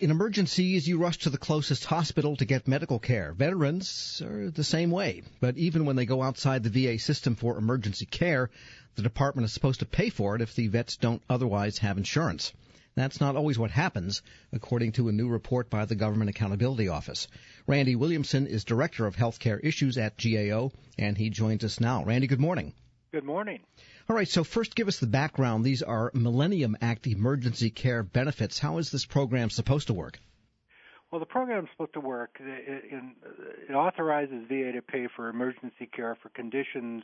In emergencies, you rush to the closest hospital to get medical care. Veterans are the same way. But even when they go outside the VA system for emergency care, the department is supposed to pay for it if the vets don't otherwise have insurance. That's not always what happens, according to a new report by the Government Accountability Office. Randy Williamson is Director of Healthcare Issues at GAO, and he joins us now. Randy, good morning. Good morning. All right, so first give us the background. These are Millennium Act emergency care benefits. How is this program supposed to work? Well, the program is supposed to work. It authorizes VA to pay for emergency care for conditions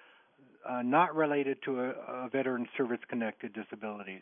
not related to a veteran's service-connected disabilities.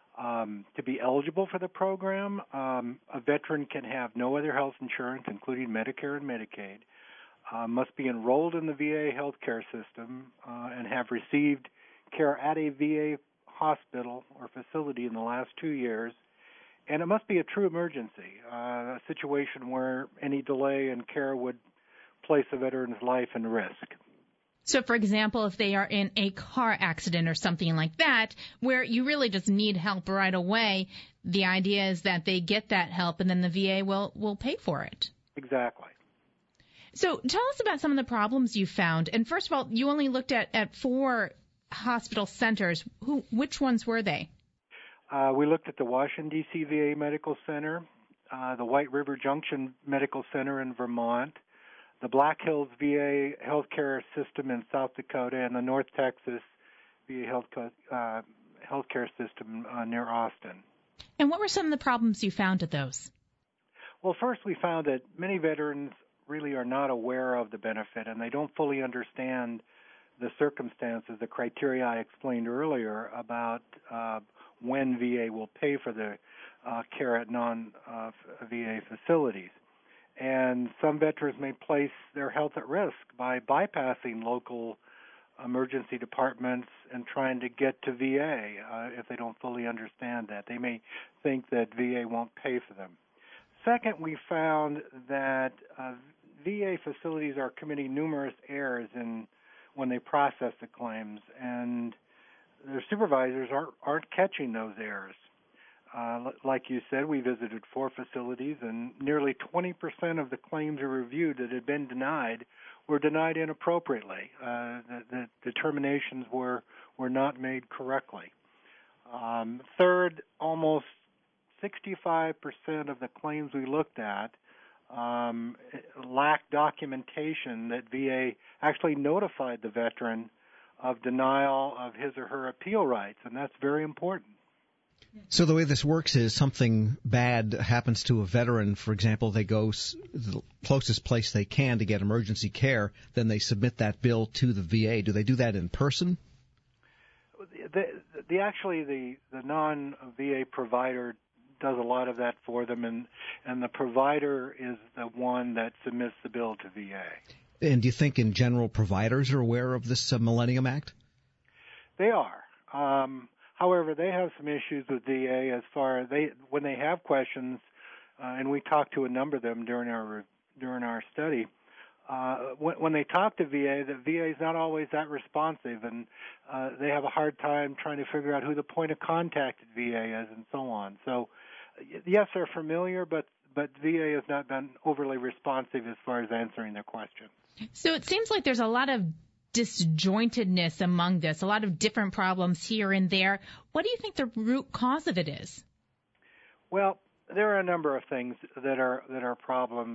To be eligible for the program, a veteran can have no other health insurance, including Medicare and Medicaid, must be enrolled in the VA healthcare system, and have received care at a VA hospital or facility in the last 2 years, and it must be a true emergency, a situation where any delay in care would place a veteran's life in risk. So, for example, if they are in a car accident or something like that, where you really just need help right away, the idea is that they get that help and then the VA will pay for it. Exactly. So tell us about some of the problems you found. And first of all, you only looked at 4 hospital centers. Which ones were they? We looked at the Washington, D.C. VA Medical Center, the White River Junction Medical Center in Vermont, the Black Hills VA Healthcare System in South Dakota, and the North Texas VA Healthcare System near Austin. And what were some of the problems you found at those? Well, first we found that many veterans really are not aware of the benefit, and they don't fully understand the circumstances, the criteria I explained earlier about when VA will pay for the care at non-VA facilities. And some veterans may place their health at risk by bypassing local emergency departments and trying to get to VA if they don't fully understand that. They may think that VA won't pay for them. Second, we found that VA facilities are committing numerous errors when they process the claims, and their supervisors aren't catching those errors. Like you said, we visited 4 facilities, and nearly 20% of the claims reviewed that had been denied were denied inappropriately. The determinations were not made correctly. Third, almost 65% of the claims we looked at lacked documentation that VA actually notified the veteran of denial of his or her appeal rights, and that's very important. So the way this works is something bad happens to a veteran. For example, they go the closest place they can to get emergency care, then they submit that bill to the VA. Do they do that in person? The non-VA provider does a lot of that for them, and the provider is the one that submits the bill to VA. And do you think in general providers are aware of this Millennium Act? They are. However, they have some issues with VA as far as when they have questions, and we talked to a number of them during our study. When they talk to VA, the VA is not always that responsive, and they have a hard time trying to figure out who the point of contact at VA is, and so on. So, yes, they're familiar, but VA has not been overly responsive as far as answering their questions. So it seems like there's a lot of disjointedness among this, a lot of different problems here and there. What do you think the root cause of it is? Well, there are a number of things that are problems.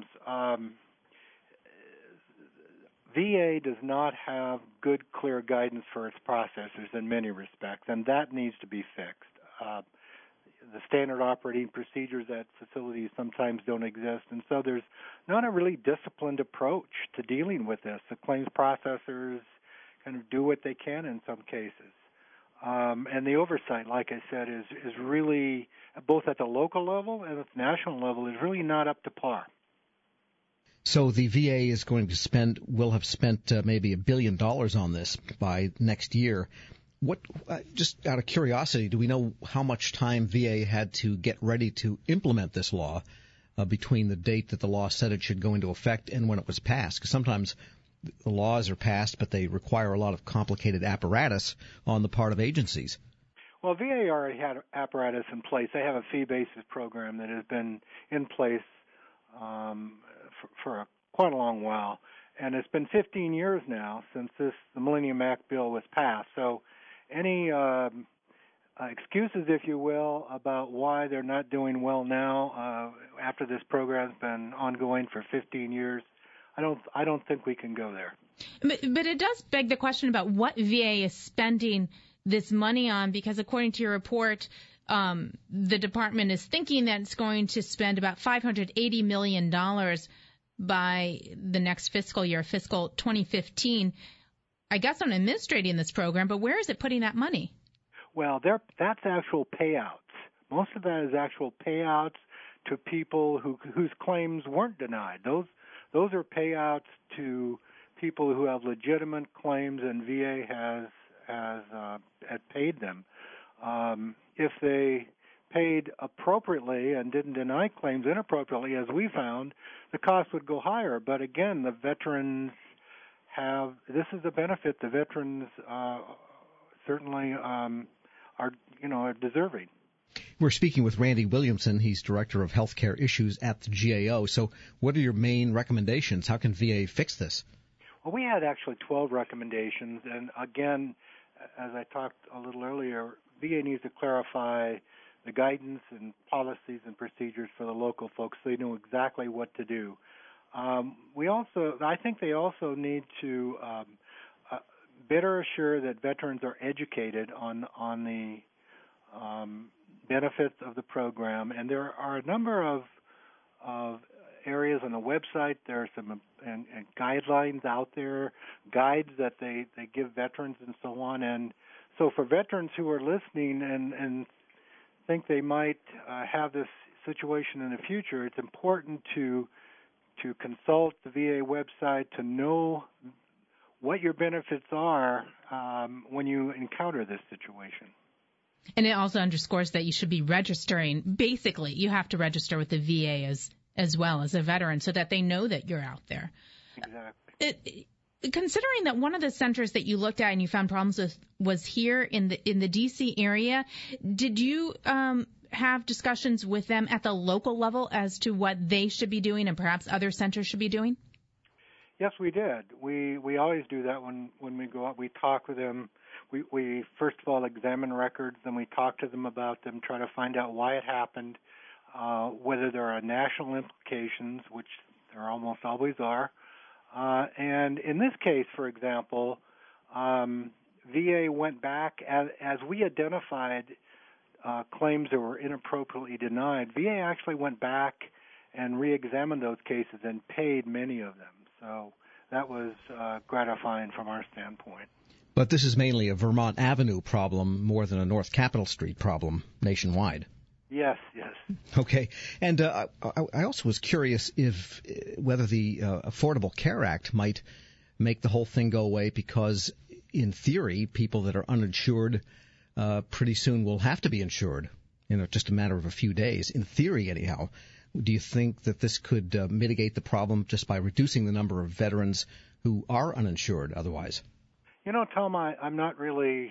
VA does not have good, clear guidance for its processors in many respects, and that needs to be fixed. The standard operating procedures at facilities sometimes don't exist, and so there's not a really disciplined approach to dealing with this. The claims processors kind of do what they can in some cases. And the oversight, like I said, is really, both at the local level and at the national level, is really not up to par. So the VA is going to will have spent maybe $1 billion on this by next year. What, just out of curiosity, do we know how much time VA had to get ready to implement this law between the date that the law said it should go into effect and when it was passed? Because sometimes the laws are passed, but they require a lot of complicated apparatus on the part of agencies. Well, VA already had apparatus in place. They have a fee-basis program that has been in place for quite a long while, and it's been 15 years now since the Millennium Act bill was passed. So, any excuses, if you will, about why they're not doing well now after this program's been ongoing for 15 years, I don't think we can go there. But it does beg the question about what VA is spending this money on, because according to your report, the department is thinking that it's going to spend about $580 million by the next fiscal year, fiscal 2015, I guess on administrating this program, but where is it putting that money? Well, that's actual payouts. Most of that is actual payouts to people whose claims weren't denied. Those are payouts to people who have legitimate claims, and VA has paid them. If they paid appropriately and didn't deny claims inappropriately, as we found, the cost would go higher. But again, the veterans this is a benefit the veterans certainly are deserving. We're speaking with Randy Williamson. He's Director of Healthcare Issues at the GAO. So what are your main recommendations? How can VA fix this? Well, we had actually 12 recommendations, and again, as I talked a little earlier, VA needs to clarify the guidance and policies and procedures for the local folks so they know exactly what to do. I think they also need to better assure that veterans are educated on the benefits of the program, and there are a number of areas on the website. There are some and guidelines out there, guides that they give veterans and so on. And so for veterans who are listening and think they might have this situation in the future, it's important to consult the VA website to know what your benefits are when you encounter this situation. And it also underscores that you should be registering. Basically, you have to register with the VA as well as a veteran so that they know that you're out there. Exactly. Considering that one of the centers that you looked at and you found problems with was here in the D.C. area, did you have discussions with them at the local level as to what they should be doing and perhaps other centers should be doing? Yes, we did. We always do that when we go out. We talk with them. We first of all examine records, then we talk to them about them, try to find out why it happened, whether there are national implications, which there almost always are. And in this case, for example, VA went back as we identified claims that were inappropriately denied. VA actually went back and re-examined those cases and paid many of them. So that was gratifying from our standpoint. But this is mainly a Vermont Avenue problem more than a North Capitol Street problem nationwide. Yes. Okay. And I also was curious whether the Affordable Care Act might make the whole thing go away, because in theory, people that are uninsured pretty soon will have to be insured, just a matter of a few days. In theory, anyhow. Do you think that this could mitigate the problem just by reducing the number of veterans who are uninsured otherwise? Tom, I'm not really.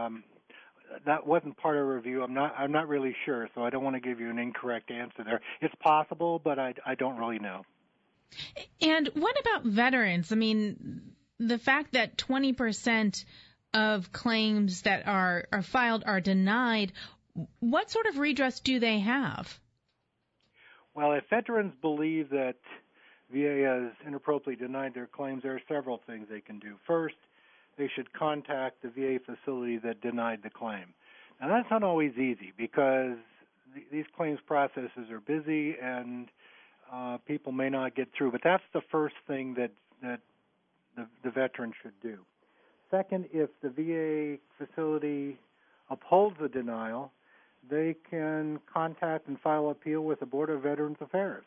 That wasn't part of a review. I'm not really sure, so I don't want to give you an incorrect answer there. It's possible, but I don't really know. And what about veterans? I mean, the fact that 20% of claims that are filed are denied, what sort of redress do they have? Well, if veterans believe that VA has inappropriately denied their claims, there are several things they can do. First, they should contact the VA facility that denied the claim. Now, that's not always easy because these claims processes are busy and people may not get through. But that's the first thing that the veteran should do. Second, if the VA facility upholds the denial, they can contact and file appeal with the Board of Veterans Affairs,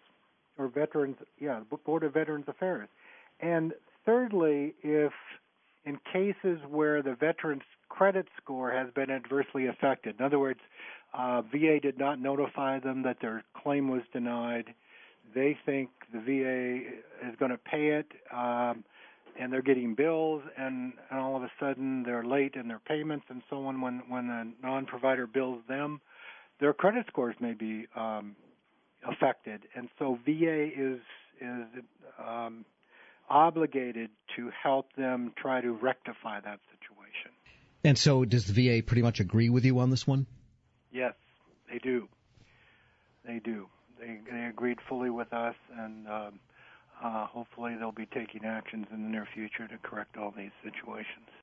Board of Veterans Affairs. And thirdly, if in cases where the veteran's credit score has been adversely affected, in other words, VA did not notify them that their claim was denied, they think the VA is going to pay it, and they're getting bills, and all of a sudden they're late in their payments and so on. When a non-provider bills them, their credit scores may be affected, and so VA is obligated to help them try to rectify that situation. And so does the VA pretty much agree with you on this one? Yes, they do. They do. They agreed fully with us, and hopefully they'll be taking actions in the near future to correct all these situations.